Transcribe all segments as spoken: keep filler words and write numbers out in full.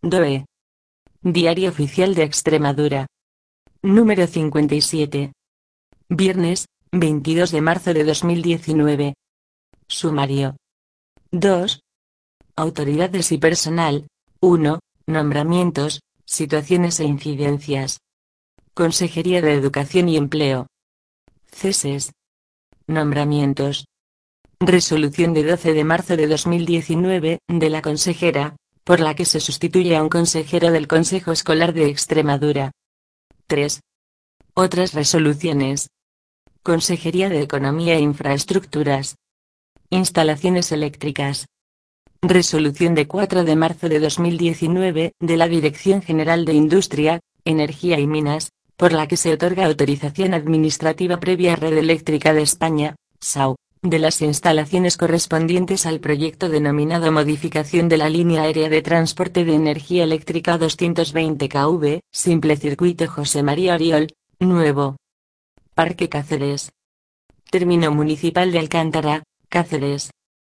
D O E. Diario Oficial de Extremadura. Número cincuenta y siete. Viernes, veintidós de marzo de dos mil diecinueve. Sumario. dos. Autoridades y personal. uno. Nombramientos, situaciones e incidencias. Consejería de Educación y Empleo. Ceses. Nombramientos. Resolución de doce de marzo de dos mil diecinueve, de la consejera, por la que se sustituye a un consejero del Consejo Escolar de Extremadura. tres. Otras resoluciones. Consejería de Economía e Infraestructuras. Instalaciones eléctricas. Resolución de cuatro de marzo de dos mil diecinueve, de la Dirección General de Industria, Energía y Minas, por la que se otorga autorización administrativa previa a Red Eléctrica de España, S A U, de las instalaciones correspondientes al proyecto denominado Modificación de la Línea Aérea de Transporte de Energía Eléctrica doscientos veinte kilovoltios, Simple Circuito José María Oriol, Nuevo Parque Cáceres. Término Municipal de Alcántara, Cáceres.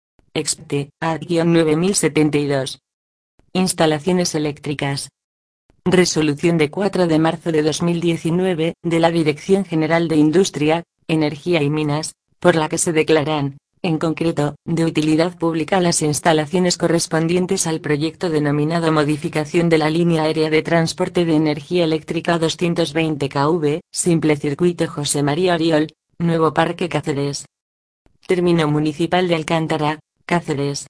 Expte, A D nueve mil setenta y dos. Instalaciones eléctricas. Resolución de cuatro de marzo de dos mil diecinueve, de la Dirección General de Industria, Energía y Minas, por la que se declaran, en concreto, de utilidad pública las instalaciones correspondientes al proyecto denominado Modificación de la Línea Aérea de Transporte de Energía Eléctrica doscientos veinte kilovoltios, Simple Circuito José María Oriol, Nuevo Parque Cáceres. Término Municipal de Alcántara, Cáceres.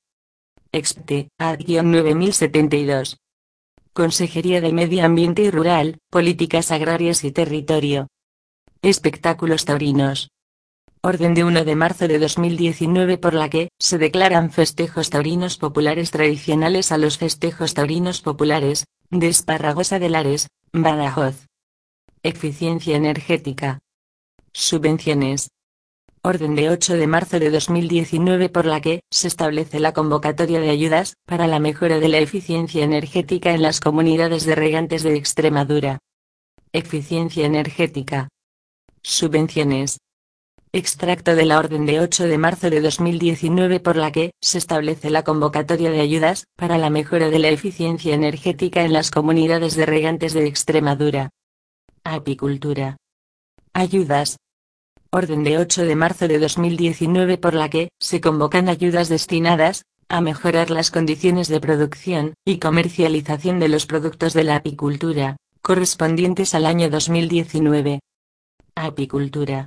Expte, A D nueve mil setenta y dos. Consejería de Medio Ambiente y Rural, Políticas Agrarias y Territorio. Espectáculos taurinos. Orden de uno de marzo de dos mil diecinueve por la que se declaran festejos taurinos populares tradicionales a los festejos taurinos populares de Esparragosa de Lares, Badajoz. Eficiencia energética. Subvenciones. Orden de ocho de marzo de dos mil diecinueve por la que se establece la convocatoria de ayudas para la mejora de la eficiencia energética en las comunidades de regantes de Extremadura. Eficiencia energética. Subvenciones. Extracto de la orden de ocho de marzo de dos mil diecinueve por la que se establece la convocatoria de ayudas para la mejora de la eficiencia energética en las comunidades de regantes de Extremadura. Apicultura. Ayudas. Orden de ocho de marzo de dos mil diecinueve por la que se convocan ayudas destinadas a mejorar las condiciones de producción y comercialización de los productos de la apicultura, correspondientes al año dos mil diecinueve. Apicultura.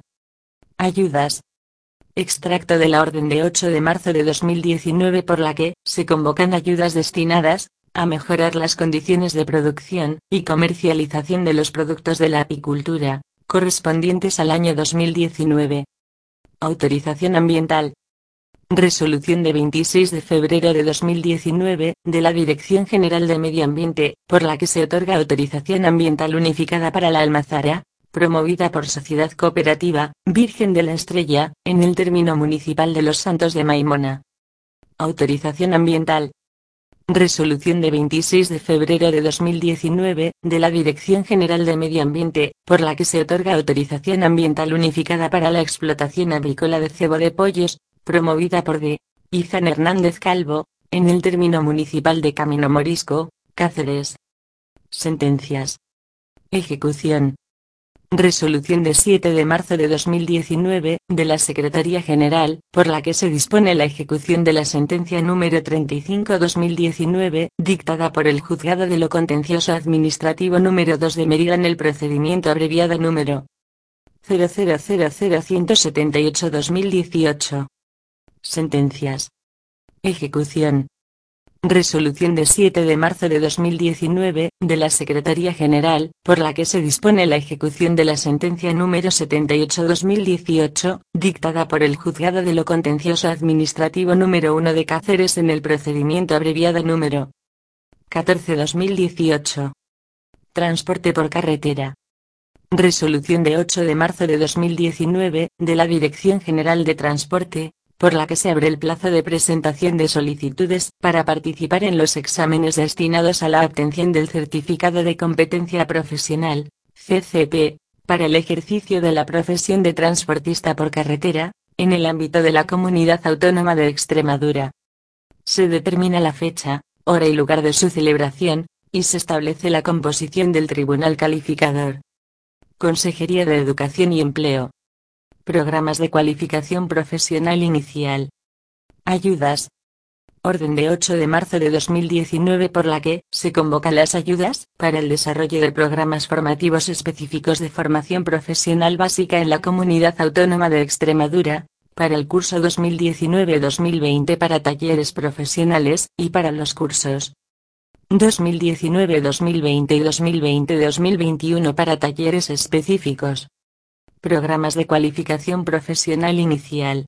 Ayudas. Extracto de la orden de ocho de marzo de dos mil diecinueve por la que se convocan ayudas destinadas a mejorar las condiciones de producción y comercialización de los productos de la apicultura, correspondientes al año dos mil diecinueve. Autorización ambiental. Resolución de veintiséis de febrero de dos mil diecinueve, de la Dirección General de Medio Ambiente, por la que se otorga autorización ambiental unificada para la almazara, promovida por Sociedad Cooperativa Virgen de la Estrella, en el término municipal de Los Santos de Maimona. Autorización ambiental. Resolución de veintiséis de febrero de dos mil diecinueve, de la Dirección General de Medio Ambiente, por la que se otorga autorización ambiental unificada para la explotación avícola de cebo de pollos, promovida por D. Izan Hernández Calvo, en el término municipal de Camino Morisco, Cáceres. Sentencias. Ejecución. Resolución de siete de marzo de dos mil diecinueve, de la Secretaría General, por la que se dispone la ejecución de la sentencia número treinta y cinco barra dos mil diecinueve, dictada por el Juzgado de lo Contencioso Administrativo número dos de Mérida en el procedimiento abreviado número cero cero cero cero ciento setenta y ocho barra dos mil dieciocho. Sentencias. Ejecución. Resolución de siete de marzo de dos mil diecinueve, de la Secretaría General, por la que se dispone la ejecución de la sentencia número setenta y ocho barra dos mil dieciocho, dictada por el Juzgado de lo Contencioso Administrativo número uno de Cáceres en el procedimiento abreviado número catorce barra dos mil dieciocho. Transporte por carretera. Resolución de ocho de marzo de dos mil diecinueve, de la Dirección General de Transporte, por la que se abre el plazo de presentación de solicitudes para participar en los exámenes destinados a la obtención del Certificado de Competencia Profesional, C C P, para el ejercicio de la profesión de transportista por carretera, en el ámbito de la Comunidad Autónoma de Extremadura. Se determina la fecha, hora y lugar de su celebración, y se establece la composición del tribunal calificador. Consejería de Educación y Empleo. Programas de cualificación profesional inicial. Ayudas. Orden de ocho de marzo de dos mil diecinueve por la que se convocan las ayudas para el desarrollo de programas formativos específicos de formación profesional básica en la Comunidad Autónoma de Extremadura, para el curso dos mil diecinueve dos mil veinte para talleres profesionales, y para los cursos dos mil diecinueve dos mil veinte y dos mil veinte dos mil veintiuno para talleres específicos. Programas de cualificación profesional inicial.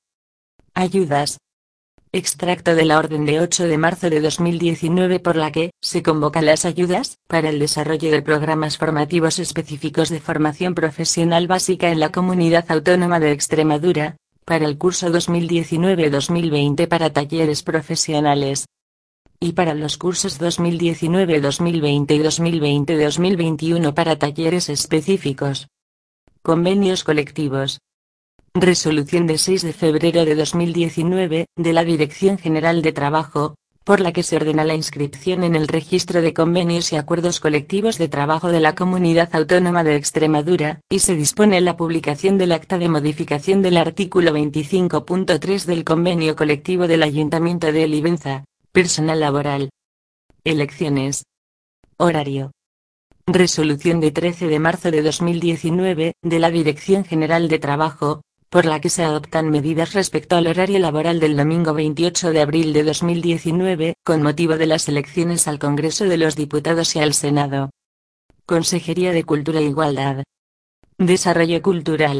Ayudas. Extracto de la orden de ocho de marzo de dos mil diecinueve por la que se convocan las ayudas para el desarrollo de programas formativos específicos de formación profesional básica en la Comunidad Autónoma de Extremadura, para el curso dos mil diecinueve dos mil veinte para talleres profesionales, y para los cursos dos mil diecinueve dos mil veinte y dos mil veinte dos mil veintiuno para talleres específicos. Convenios colectivos. Resolución de seis de febrero de dos mil diecinueve, de la Dirección General de Trabajo, por la que se ordena la inscripción en el Registro de Convenios y Acuerdos Colectivos de Trabajo de la Comunidad Autónoma de Extremadura, y se dispone la publicación del acta de modificación del artículo veinticinco punto tres del Convenio Colectivo del Ayuntamiento de Olivenza, personal laboral. Elecciones. Horario. Resolución de trece de marzo de dos mil diecinueve, de la Dirección General de Trabajo, por la que se adoptan medidas respecto al horario laboral del domingo veintiocho de abril de dos mil diecinueve, con motivo de las elecciones al Congreso de los Diputados y al Senado. Consejería de Cultura e Igualdad. Desarrollo cultural.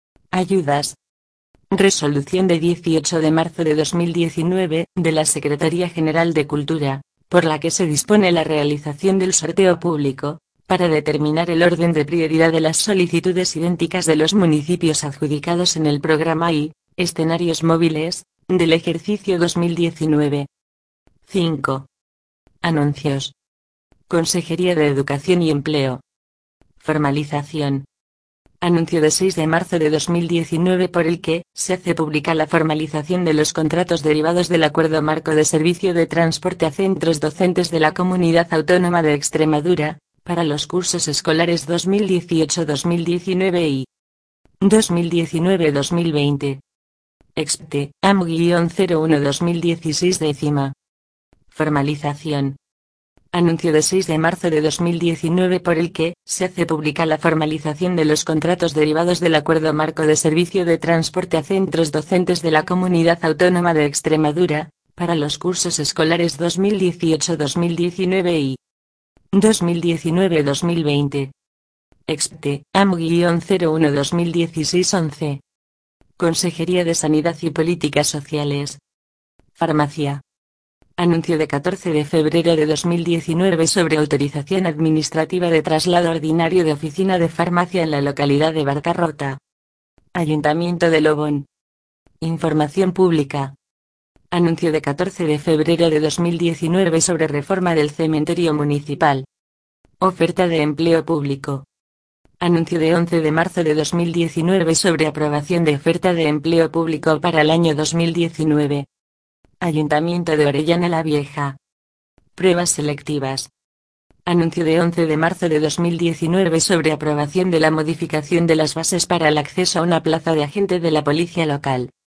Ayudas. Resolución de dieciocho de marzo de dos mil diecinueve, de la Secretaría General de Cultura, por la que se dispone la realización del sorteo público, para determinar el orden de prioridad de las solicitudes idénticas de los municipios adjudicados en el programa I, escenarios móviles, del ejercicio dos mil diecinueve. cinco. Anuncios. Consejería de Educación y Empleo. Formalización. Anuncio de seis de marzo de dos mil diecinueve por el que se hace pública la formalización de los contratos derivados del Acuerdo Marco de Servicio de Transporte a Centros Docentes de la Comunidad Autónoma de Extremadura, para los cursos escolares dos mil dieciocho dos mil diecinueve y dos mil diecinueve dos mil veinte. Expte, A M cero uno dos mil dieciséis décima. Formalización. Anuncio de seis de marzo de dos mil diecinueve por el que se hace pública la formalización de los contratos derivados del Acuerdo Marco de Servicio de Transporte a Centros Docentes de la Comunidad Autónoma de Extremadura, para los cursos escolares dos mil dieciocho dos mil diecinueve y dos mil diecinueve dos mil veinte. Expte, A M cero uno dos mil dieciséis once. Consejería de Sanidad y Políticas Sociales. Farmacia. Anuncio de catorce de febrero de dos mil diecinueve sobre autorización administrativa de traslado ordinario de oficina de farmacia en la localidad de Barcarrota. Ayuntamiento de Lobón. Información pública. Anuncio de catorce de febrero de dos mil diecinueve sobre reforma del cementerio municipal. Oferta de empleo público. Anuncio de once de marzo de dos mil diecinueve sobre aprobación de oferta de empleo público para el año dos mil diecinueve. Ayuntamiento de Orellana la Vieja. Pruebas selectivas. Anuncio de once de marzo de dos mil diecinueve sobre aprobación de la modificación de las bases para el acceso a una plaza de agente de la policía local.